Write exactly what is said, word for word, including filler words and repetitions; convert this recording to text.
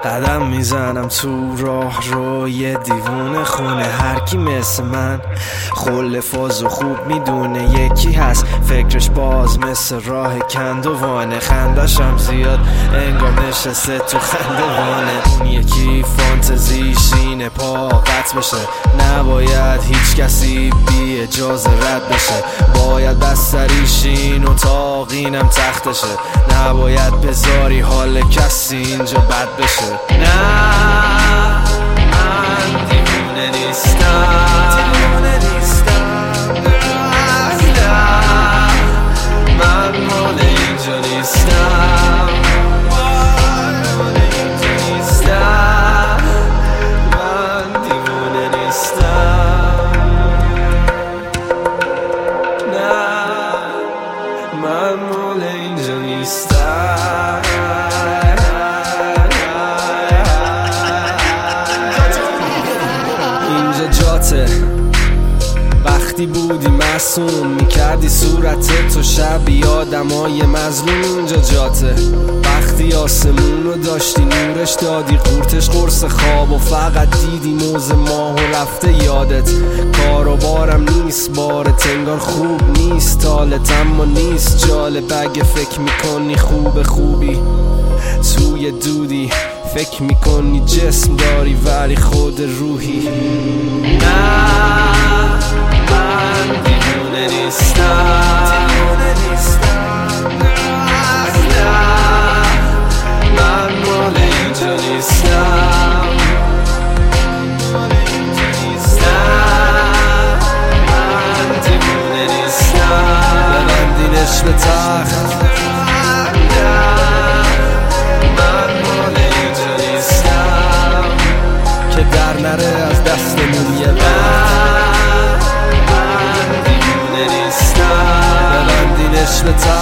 قدم میزنم تو راه رو یه دیوونه خونه، هر کی مثل من خل فاز و خوب میدونه یکی هست فکرش باز مثل راه کندوانه، خندشم زیاد انگار نشسته تو خندوانه. اون یکی فانتزیش اینه پا قطع بشه، نباید هیچ کسی بی اجازه رد بشه، باید بستریش این اتاق اینم تختشه، نباید بذاری حال کسی اینجا بد بشه. نه من دیوونه نیستم، دیوونه نیستم، نه من مال اینجا نیستم، مال اینجا نیستم، من دیوونه نیستم، نه من مال اینجا نیستم. وقتی بودی معصوم میکردی صورتت تو شبیه آدمای مظلوم، اینجا جاته. وقتی آسمون رو داشتی نورش دادی قورتش قرص خواب و فقط دیدی موز ماه و رفته یادت. کار و بارم نیست بارت انگار خوب نیست حالت، اما نیست جالب اگه فکر میکنی خوب خوبی توی دودی، فکر میکنی جسم داری ولی خود روحی. نه من دیوونه نیستم، دیوونه نیستم، نه من مال اینجا نیستم، مال اینجا نیستم، من دیوونه نیستم. ببندینش به تخت، که در نره از دستمون یه وقت. من دیوونه نیستم، ببندینش به